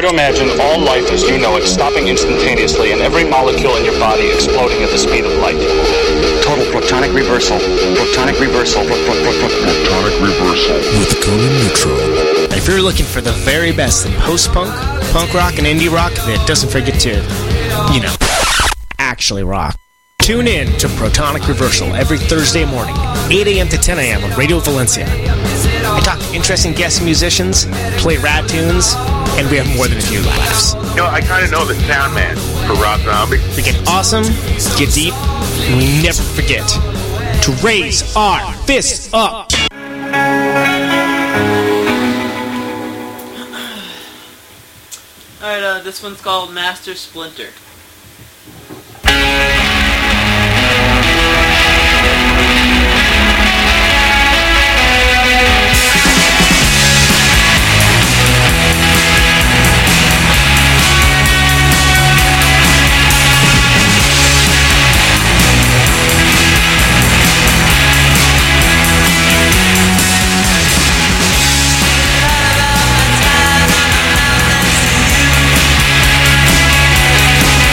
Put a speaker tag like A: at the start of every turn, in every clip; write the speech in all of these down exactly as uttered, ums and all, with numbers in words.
A: to imagine all life as you know it stopping instantaneously and every molecule in your body exploding at the speed of light.
B: Total protonic reversal. Protonic reversal. Pro- pro- pro- pro- protonic reversal.
C: With Conan Neutron.
D: If you're looking for the very best in post-punk, punk rock, and indie rock that doesn't forget to, you know, actually rock, tune in to Protonic Reversal every Thursday morning, eight a.m. to ten a.m. on Radio Valencia. I talk to interesting guest musicians, play rad tunes, and we have more than a few laughs.
E: You know, I kind of know the sound man for Rob Zombie.
D: We get awesome, get deep, and we never forget to raise our fists up.
F: Alright, uh, this one's called Master Splinter.
G: Time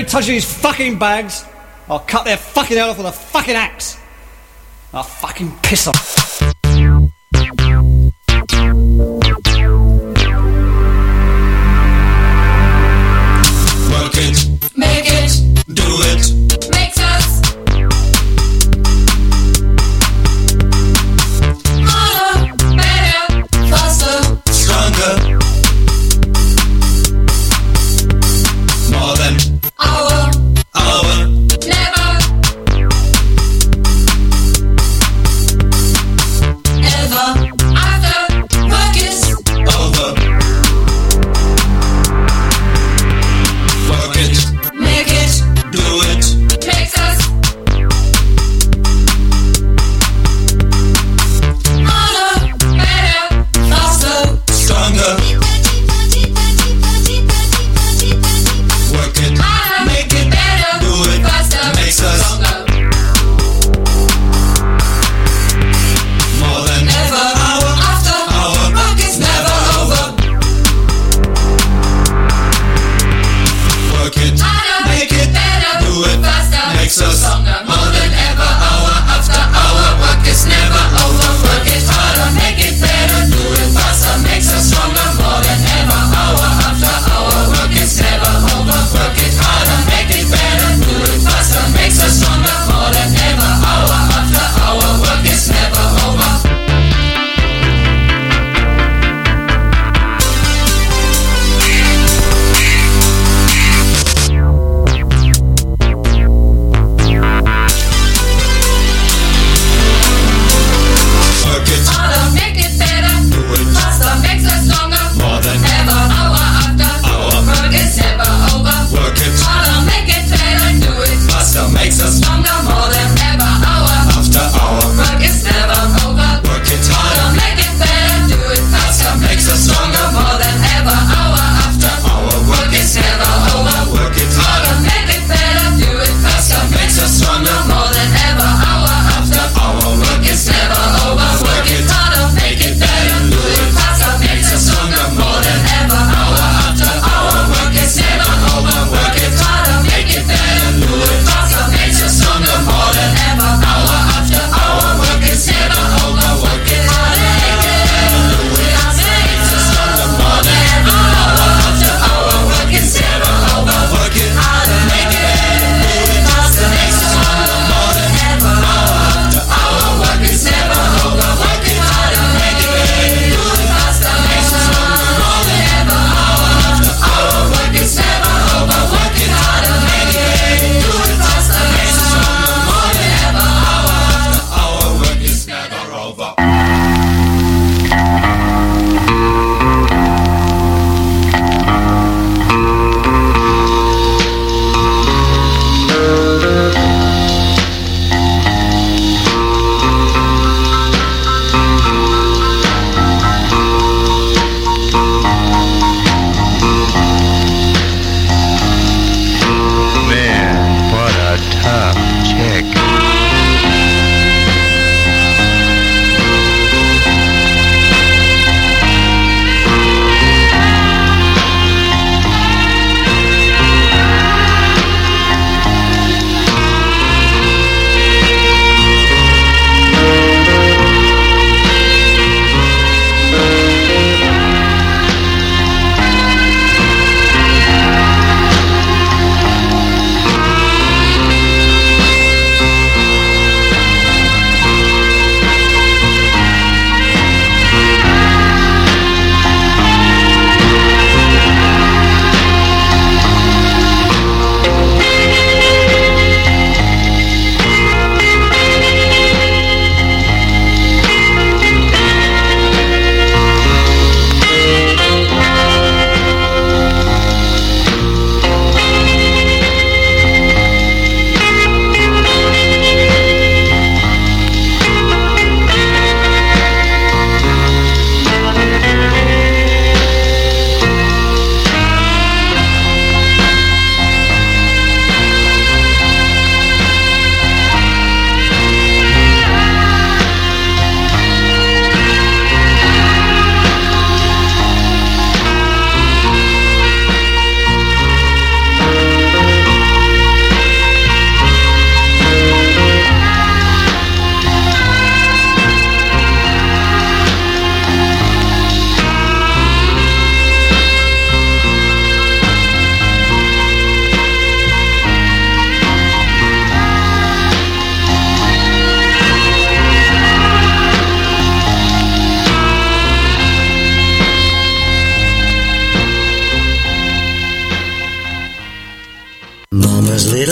G: Anybody touches these fucking bags, I'll cut their fucking head off with a fucking axe. I'll fucking piss off.
H: Work it, make it, do it, makes us harder, better, faster, stronger, more than our, our, never.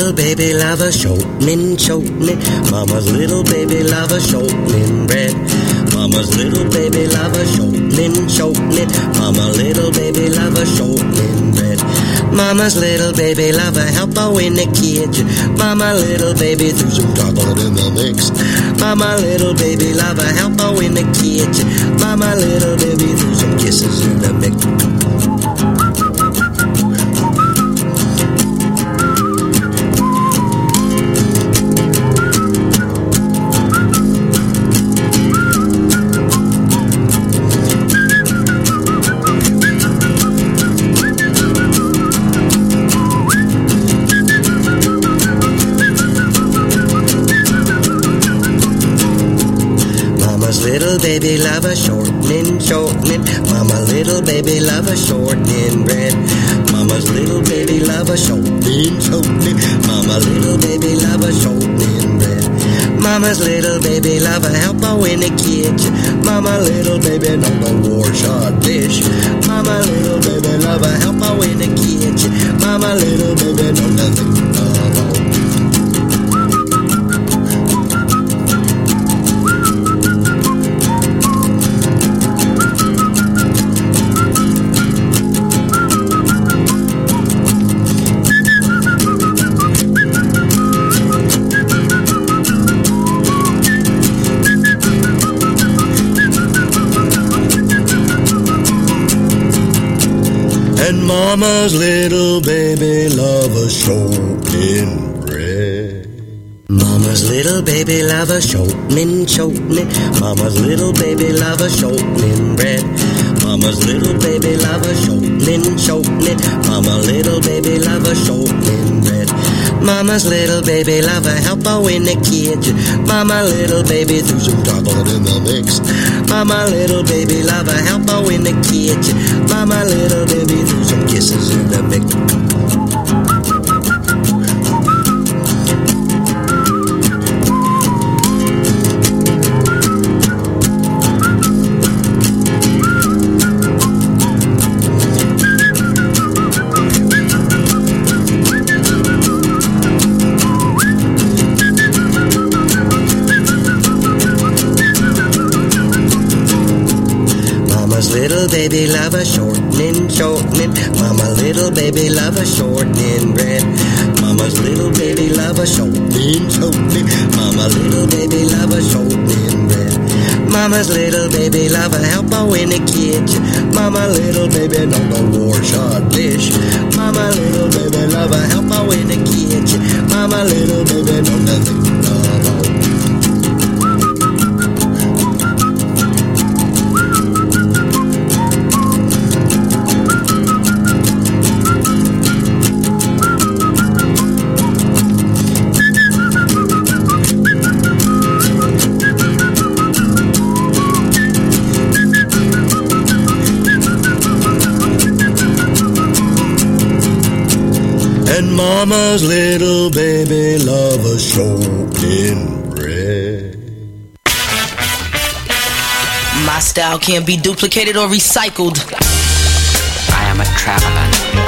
I: little baby love a shortening, shortening. Mama's little baby love a shortening bread. Mama's little baby love a shortening, shortening. Mama little baby love a shortening bread. Mama's little baby love a help her in the kitchen. Mama little baby threw some chocolate in the mix. Mama little baby love a help her in the kitchen. Mama little baby threw some kisses in the mix. Little baby love a shortening, shortening. Mama little baby love a shortening bread. Mama's little baby love a shortening, shortening. Mama little baby love a shortening bread. Mama's little baby love a help her in the kitchen. Mama little baby no no war shot dish. Mama little baby love a help her in the kitchen. Mama little baby no nothing. Mama's little baby love a shortening bread. Mama's little baby love a shortening, shortening. Mama's little baby love a shortening bread. Mama's little baby love a shortening, shortening. Mama little baby love a shortening bread. Mama's little baby love a help her in the kitchen. Mama little baby threw some chocolate in the mix. Mama little baby love a help her in the kitchen. Mama little baby threw some kisses in the mix. Little baby love a shortening, shortening. Mama little baby love a shortening bread. Mama's little baby love a shortening, shortening. Mama little baby love a shortening bread. Mama's little baby love a help her in the kitchen. Mama little baby no no war shot dish. Mama little baby love a help her in the kitchen. Mama little baby no nothing. No, no. Mama's little baby love a shortening bread.
J: My style can't be duplicated or recycled.
K: I am a traveler,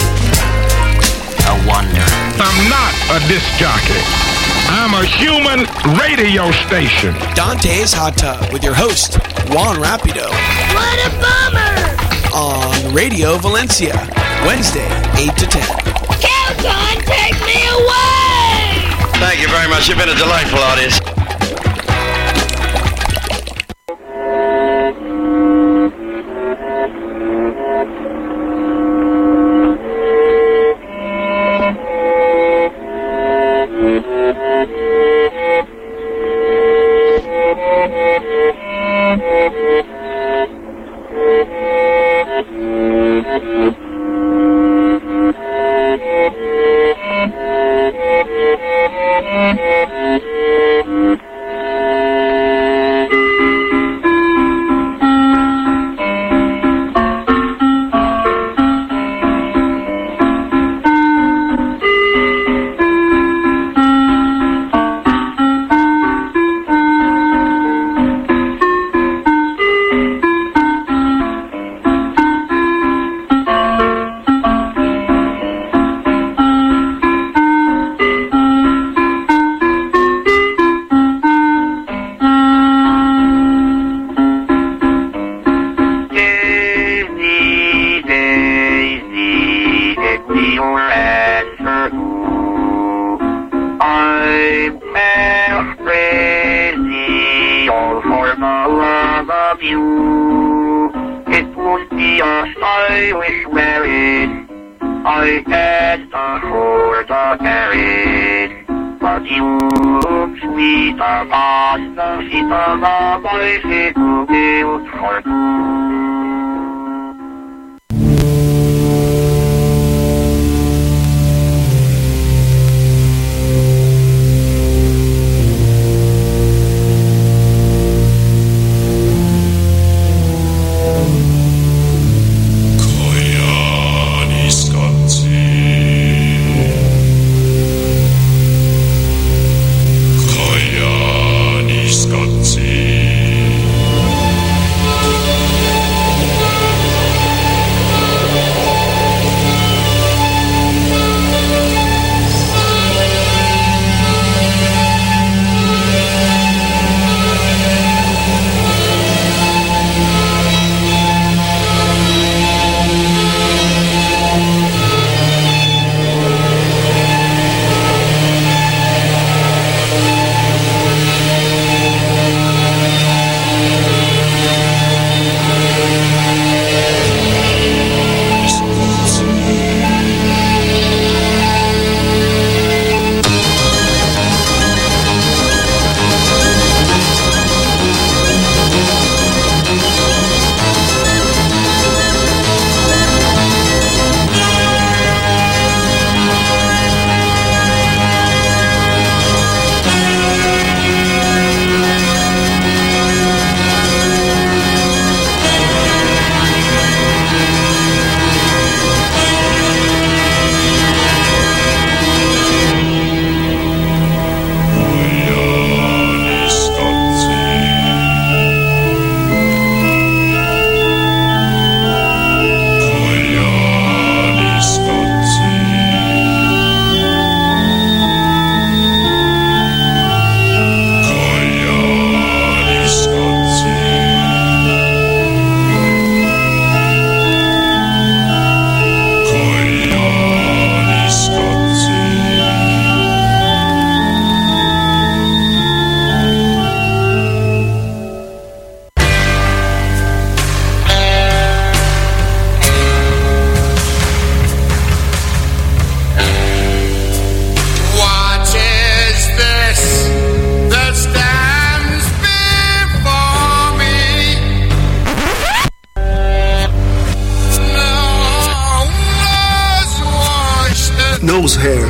K: a wanderer.
L: I'm not a disc jockey. I'm a human radio station.
D: Dante's Hot Tub with your host, Juan Rapido.
M: What a bummer!
D: On Radio Valencia, Wednesday, eight to ten.
M: Calgon, take me away!
N: Thank you very much. You've been a delightful audience.
M: Thank you.
O: for the love of you. It would be a stylish marriage. I had the for the marriage. But you look sweet upon the feet of the bicycle built for two.
P: Nose Hair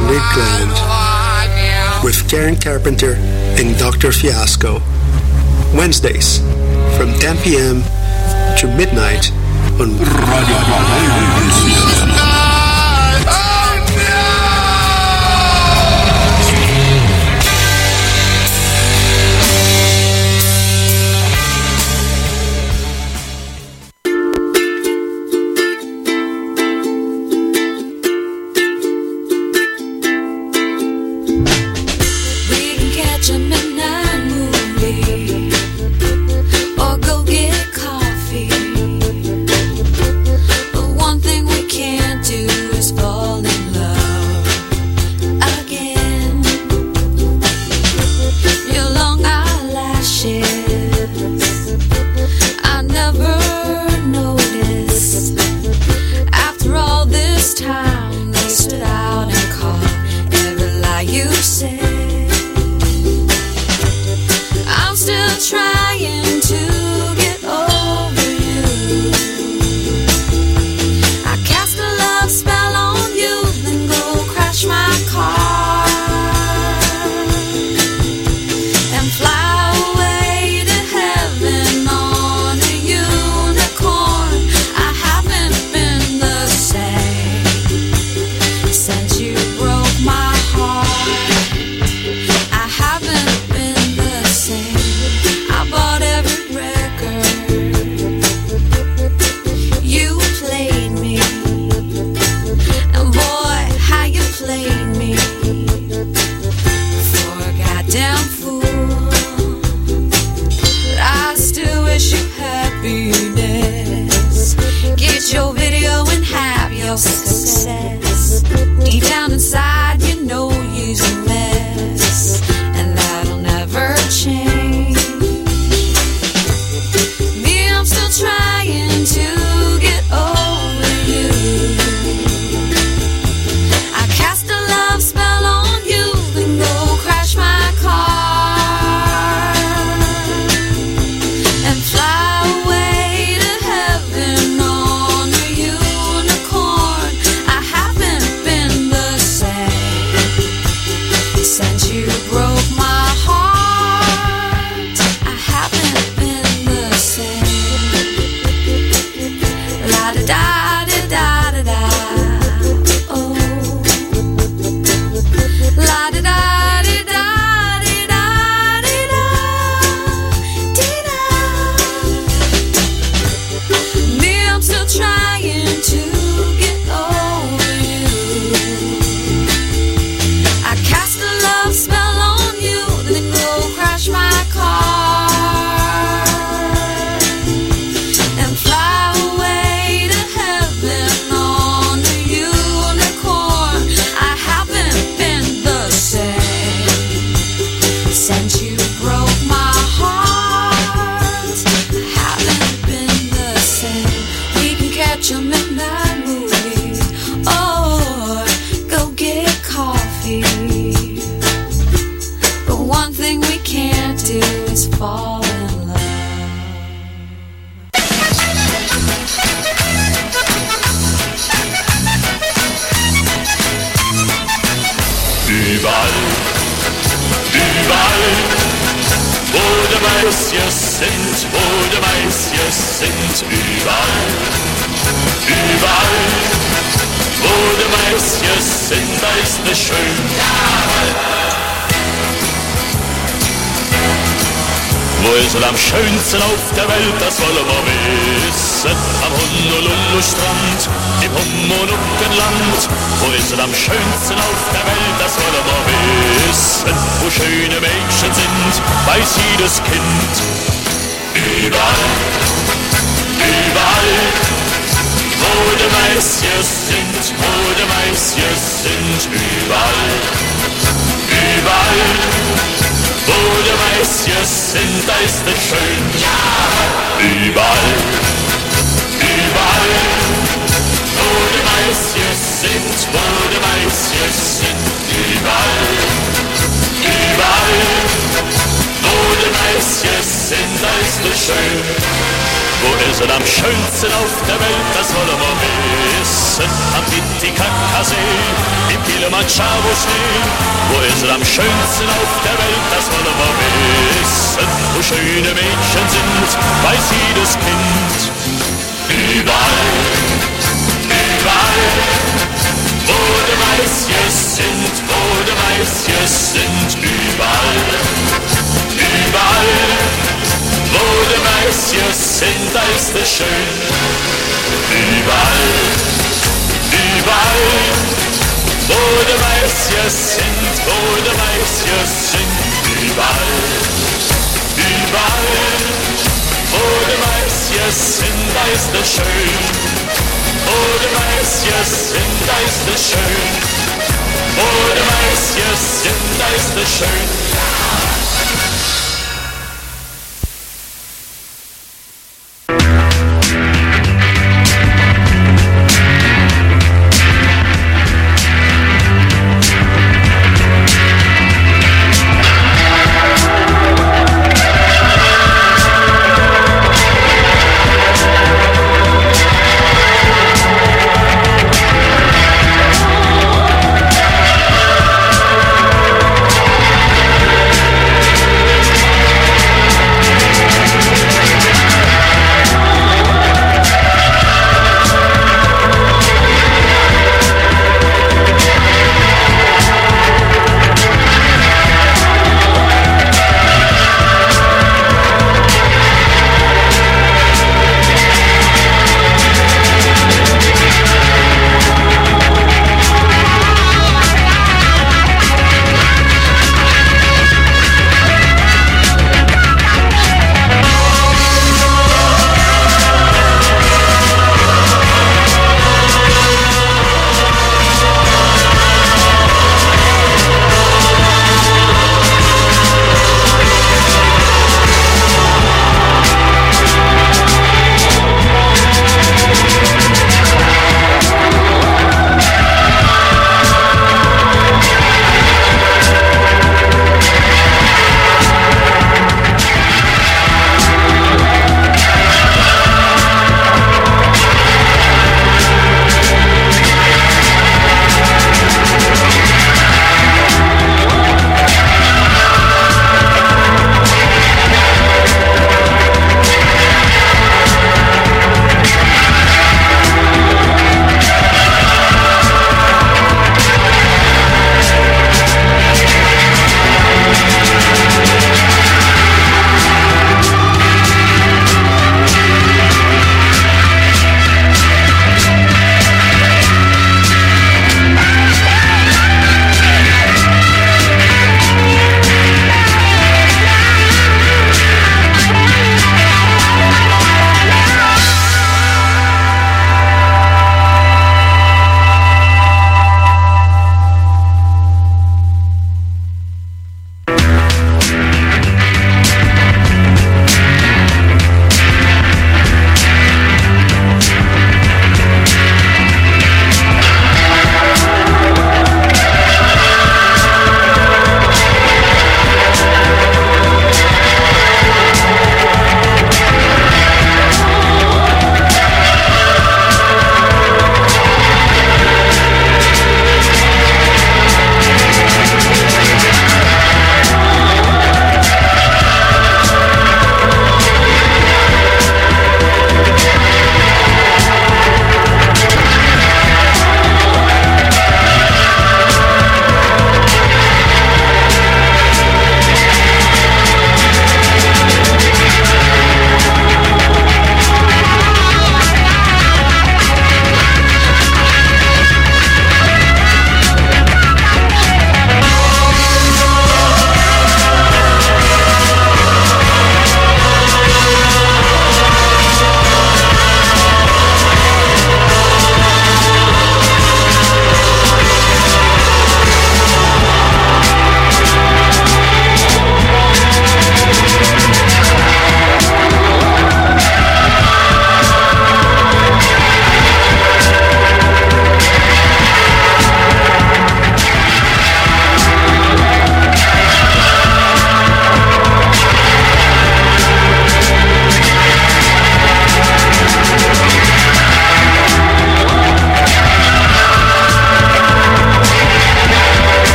P: Lakeland with Karen Carpenter and Doctor Fiasco. Wednesdays from ten p.m. to midnight on Radio Ballet.
Q: I Meisjes sind, wo die Meisjes sind, überall, überall, wo die Meisjes sind, da ist es schön. Wo ist es am schönsten auf der Welt, das wollen wir wissen. Am Honolulu-Strand, im Homonuckenland. Wo ist es am schönsten auf der Welt, das wollen wir wissen. Wo schöne Mädchen sind, weiß jedes Kind. Überall, überall, wo die Meisjes sind, wo die Meisjes sind. Überall, überall, wo die Meisjes sind, da ist es schön. Ja! Überall, überall, wo die Meisjes sind, wo die Meisjes sind. Überall, überall, wo die Meisjes sind, da ist es schön. Wo ist es am schönsten auf der Welt, das wollen wir wissen. Am Titicacasee, im Kilimanjaro-Schnee. Wo ist es am schönsten auf der Welt, das wollen wir wissen. Wo schöne Mädchen sind, weiß jedes Kind. Überall, überall, wo die Meisjes sind, wo die Meisjes sind. Überall, überall, wo die Meisjes sind, da ist es schön. Überall, überall, wo die Meisjes sind, wo die Meisjes sind. Überall, überall, wo die Meisjes sind, da ist es schön. Wo die Meisjes sind, da ist es schön. Wo die Meisjes sind, da ist es schön.
H: Thank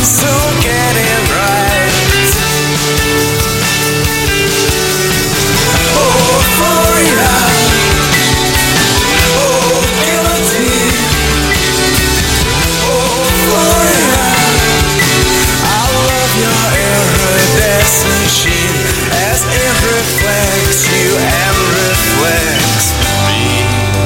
H: so get it right. Oh, Florida. Oh, guillotine. Oh, Florida. I love your iridescent sheen as it reflects you and reflects me.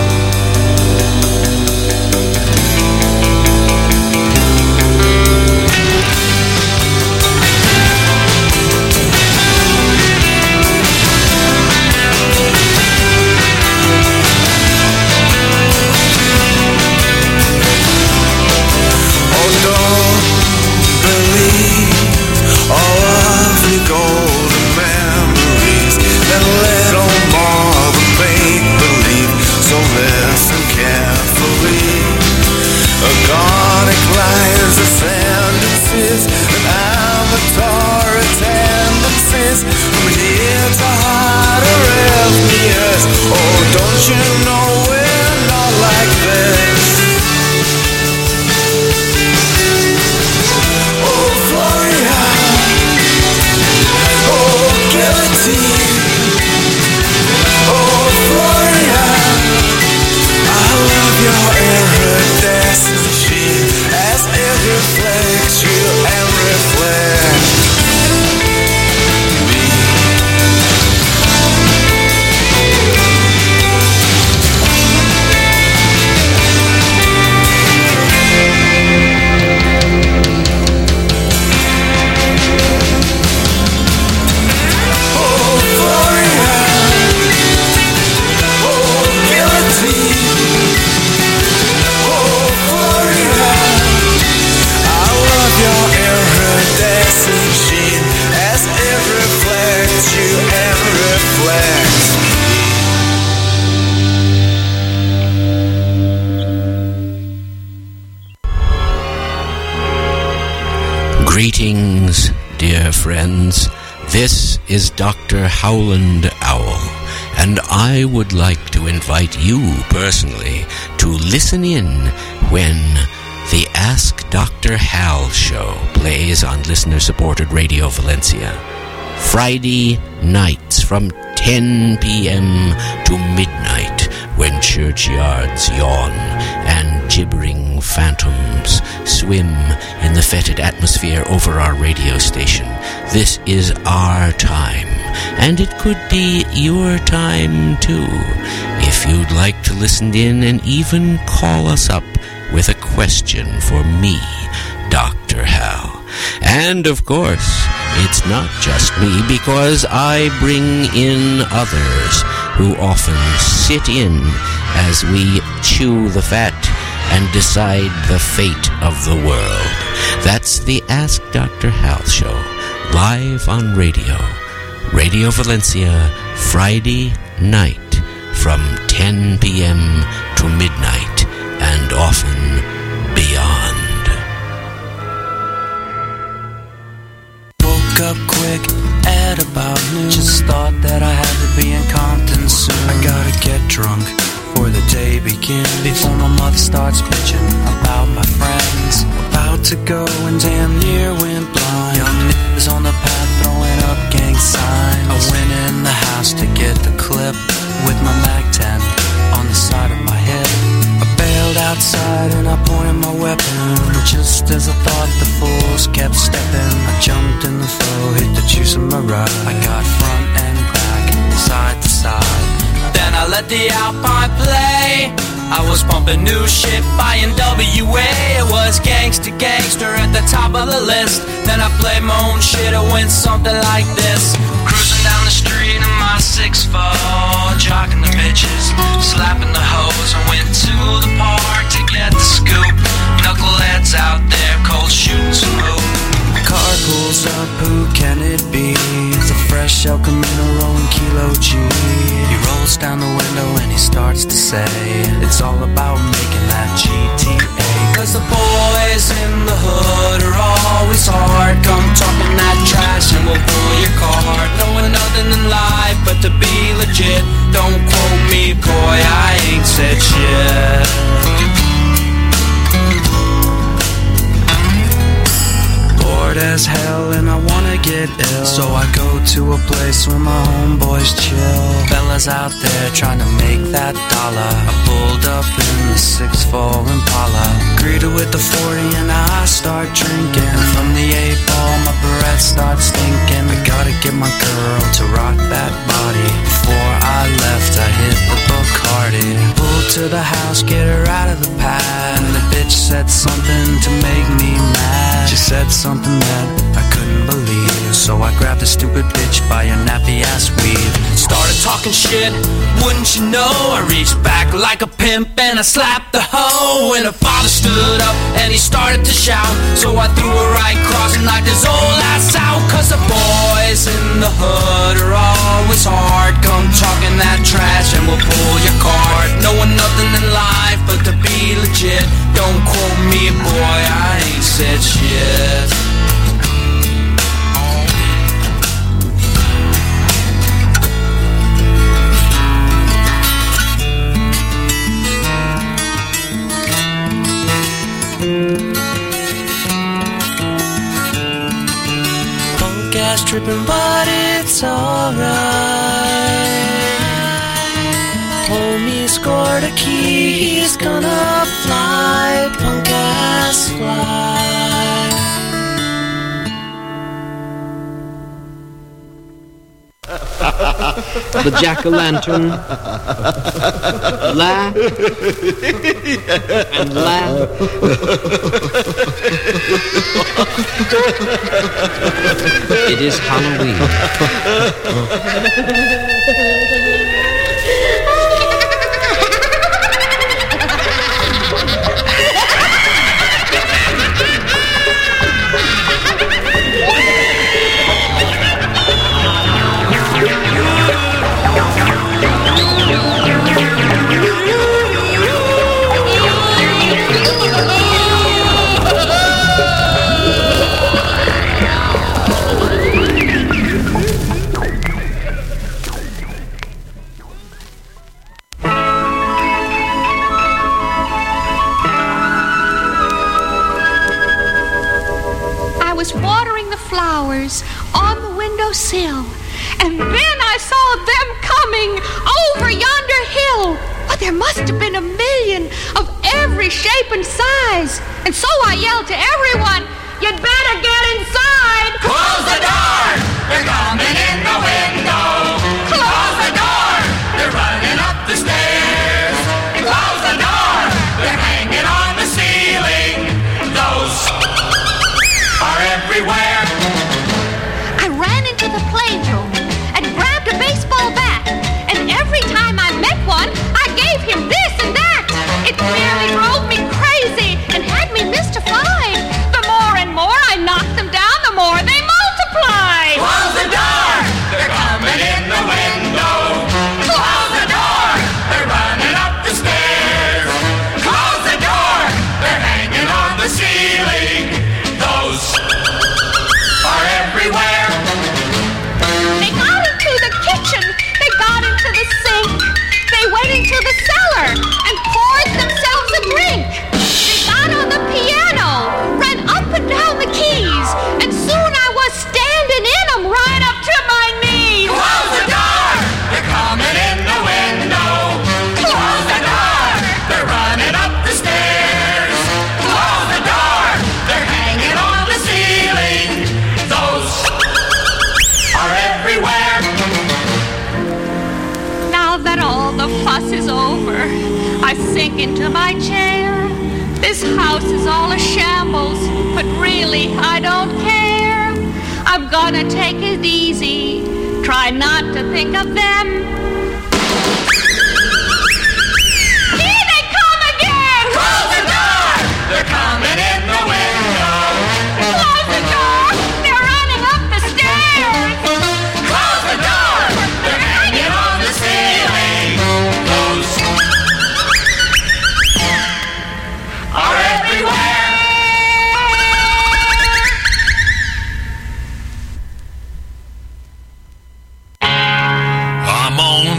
H: Ascendances and avatar attendances from here to hard arrhythmias. Oh, don't you know we're not like this? Oh, Florida. Oh, guillotine. Oh, Florida. I love your iridescent sheen as it reflects you and reflects me. Oh, Florida. Oh, guillotine. Oh, Florida. I love your iridescent sheen as it reflects you and reflects
R: me. Greetings, dear friends. This is Doctor Howland Owl, and I would like to invite you personally to listen in when the Ask Doctor Hal show plays on listener-supported Radio Valencia. Friday nights from ten p.m. to midnight, when churchyards yawn and gibbering phantoms swim in the fetid atmosphere over our radio station. This is our time, and it could be your time too, if you'd like to listen in and even call us up with a question for me, Doctor Hal. And of course, it's not just me, because I bring in others who often sit in as we chew the fat and decide the fate of the world. That's the Ask Doctor Hal show, live on radio. Radio Valencia, Friday night from ten p.m. to midnight, and often beyond.
S: Woke up quick at about noon. Just thought that I had to be in Compton soon. I gotta get drunk before the day begins, before my mother starts bitching about my friends. About to go and damn near went blind. Young niggas on the path throwing up gang signs. I went in the house to get the clip with my Mac ten on the side of my head. I bailed outside and I pointed my weapon. Just as I thought the fools kept stepping, I jumped in the foe, hit the juice in my ride. I got front and back, side to side. Then I let the Alpine play. I was pumping new shit by N W A. It was gangsta gangster at the top of the list. Then I played my own shit, it went something like this. Cruising down the street in my six four, jocking the bitches, slapping the hoes. I went to the park to get the scoop. Knuckleheads out there, cold shooting some hoop. Car pulls up, who can it be? It's a fresh El Camino rolling Kilo G. He rolls down the window and he starts to say, it's all about making that G T A. Cause the boys in the hood are always hard. Come talking that trash and we'll pull your card. Knowing nothing in life but to be legit. Don't quote me, boy, I ain't said shit. as hell and I wanna get ill. So I go to a place where my homeboys chill. Fellas out there trying to make that dollar. I pulled up in the six four Impala, greeted with the forty and I start drinking. From the eight ball my breath starts stinking. I gotta get my girl to rock that body. Before I left I hit the Bacardi. Pulled to the house, get her out of the pad, and the bitch said something to make me mad. She said something that I couldn't believe, so I grabbed the stupid bitch by her nappy ass weave.
T: Started talking shit, wouldn't you know? I reached back like a pimp and I slapped the hoe. And her father stood up and he started to shout, so I threw her right across and knocked his old ass out. Cause the boys in the hood are always hard, come talking that trash and we'll pull your card. Knowing nothing in life but to be legit. Don't quote me, boy, I ain't said shit.
S: Punk ass tripping, but it's alright. Homie scored a key, he's gonna fly. Punk ass fly.
R: The jack-o'-lantern laugh and laugh. It is Halloween.
M: Sill. And then I saw them coming over yonder hill. Well, there must have been a million of every shape and size. And so I yelled to everyone, you'd better get inside.
H: Close the door! They're coming in the window. Close the door! They're running up the stairs. Close the door! They're hanging on the ceiling. Those are everywhere.
M: I ran into the playroom and grabbed a baseball bat. And every time I met one, I gave him this and that. It nearly drove me crazy and had me mystified. The more and more I knocked them down, the more they multiplied.
H: Close the door! They're coming in the window. Close the door! They're running up the stairs. Close the door! They're hanging on the ceiling. Those are everywhere.
M: They got into the kitchen. They got into the sink. They went into the cellar and poured themselves a drink. They got on the piano, ran up and down the keys, and soon I was standing in them right up to my knees.
H: Close the door! They're coming in the window. Close the door! They're running up the stairs. Close the door! They're hanging on the ceiling. Those are everywhere.
M: Now that all the fuss is over, I sink into my chair. This house is all a shambles, but really I don't care. I'm gonna take it easy, try not to think of them. Here they come again!
H: Close the door! They're coming in the window.
M: Close the door! They're running up the stairs!
H: Close the door! They're hanging on the ceiling. Those are everywhere.
Q: I'm on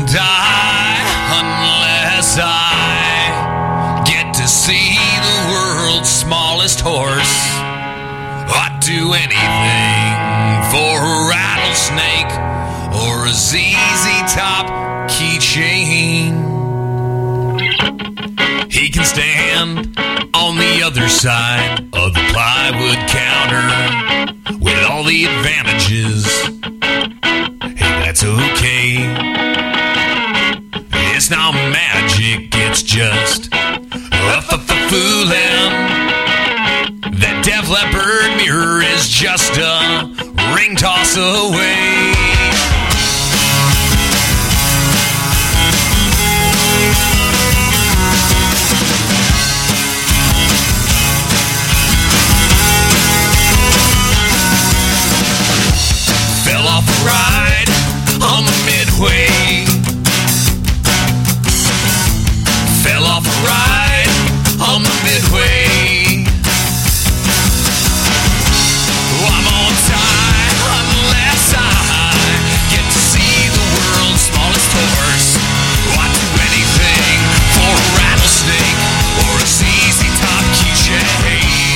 U: do anything for a rattlesnake or a Z Z Top keychain. He can stand on the other side of the plywood counter with all the advantages. Hey, that's okay. It's not magic, it's just a-f-f-fooling. That Def Leppard mirror is just a ring toss away. Fell off a ride on the midway. Fell off a ride on the midway. Oh, I'm on time unless I get to see the world's smallest horse. Oh, I'd do anything for a rattlesnake or a Z Z Top keychain.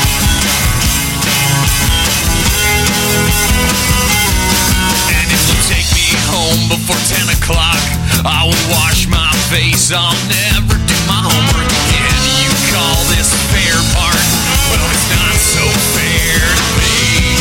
U: And if you'll take me home before ten o'clock, I will wash my face. I'll never do my homework again. You call this fair part? Well, it's not so fair to me.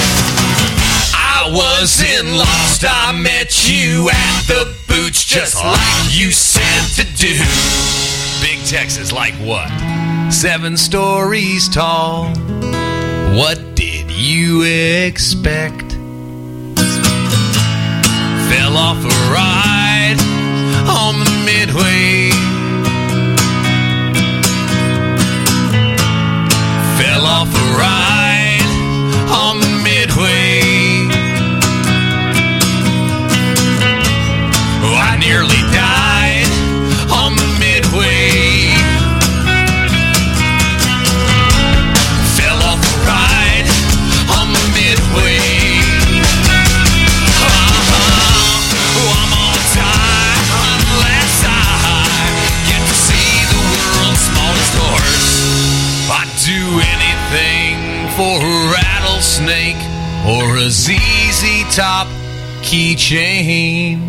U: I was in Lost. I met you at the Boots, just like you said to do. Big Texas, like what? Seven stories tall. What did you expect? Fell off a ride on the midway. Fell off a ride on the midway. Oh, I nearly died on the midway. Fell off a ride on the midway. Do anything for a rattlesnake or a Z Z Top keychain.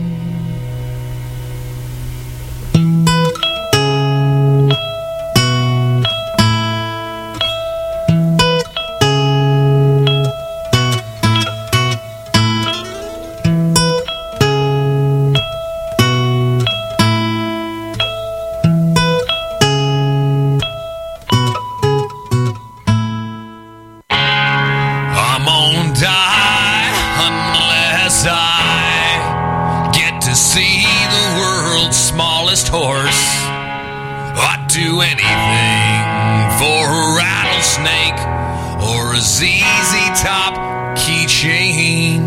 U: Horse. I'd do anything for a rattlesnake or a Z Z Top keychain.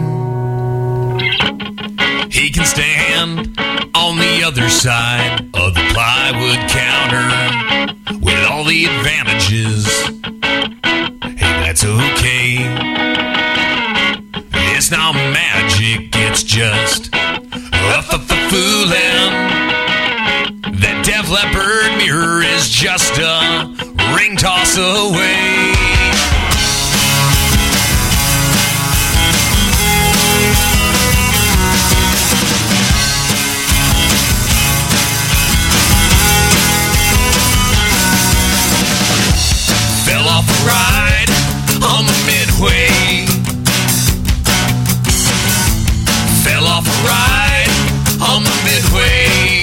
U: He can stand on the other side of the plywood counter with all the advantages. Hey, that's okay. It's not magic, it's just a-f-f-fooling. That Def Leppard mirror is just a ring toss away. Fell off a ride on the midway. Fell off a ride on the midway.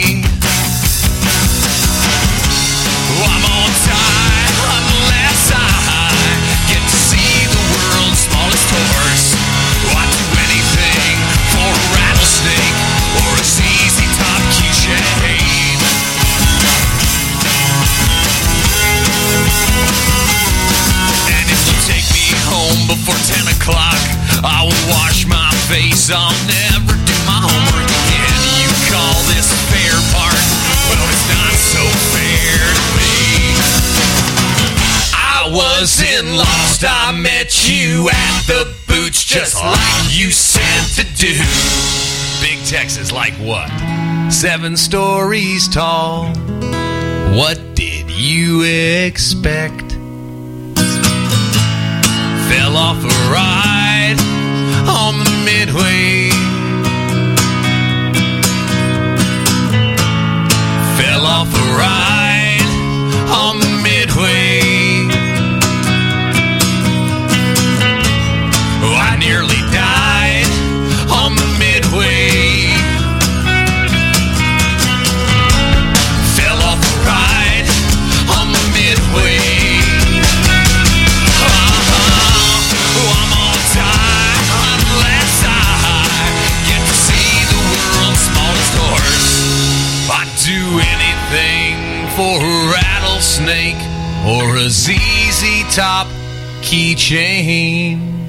U: I'm on time unless I get to see the world's smallest horse. I'd do anything for a rattlesnake or a Z Z Top keychain. And if you'll take me home before ten o'clock, I will wash my face. I'll never do my homework again. You call this fair part? Well, it's not so fair to me. I was in Lost. I met you at the Boots, just like you said to do. Big Texas, like what? Seven stories tall. What did you expect? Fell off a ride on the Midway. Fell off a ride on the Midway. Oh, I nearly died on the Midway. Fell off a ride on the Midway. Do anything for a rattlesnake or a Z Z Top keychain.